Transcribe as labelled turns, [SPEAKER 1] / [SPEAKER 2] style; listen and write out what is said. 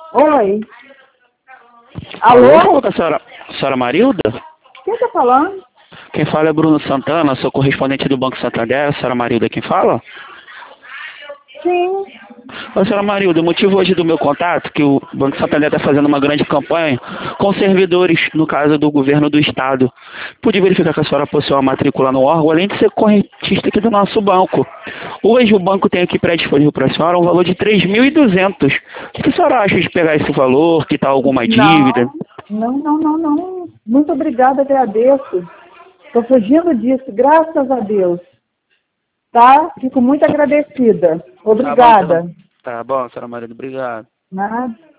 [SPEAKER 1] Oi.
[SPEAKER 2] Alô,
[SPEAKER 1] Alô?
[SPEAKER 2] fala com a senhora Marilda?
[SPEAKER 1] Quem tá falando?
[SPEAKER 2] Quem fala é Bruno Santana, sou correspondente do Banco Santander. A senhora Marilda quem fala?
[SPEAKER 1] Sim.
[SPEAKER 2] Ô, senhora Marilda, o motivo hoje do meu contato é que o Banco Santander está fazendo uma grande campanha com servidores, no caso do governo do estado. Pude verificar que a senhora possui uma matrícula no órgão, além de ser correntista aqui do nosso banco. Hoje o banco tem aqui pré-disponível para a senhora um valor de 3.200. O que a senhora acha de pegar esse valor, quitar alguma dívida?
[SPEAKER 1] Não. Muito obrigada, agradeço. Estou fugindo disso, graças a Deus. Tá? Fico muito agradecida. Obrigada.
[SPEAKER 2] Tá bom, senhora Marilda, obrigado.
[SPEAKER 1] Nada.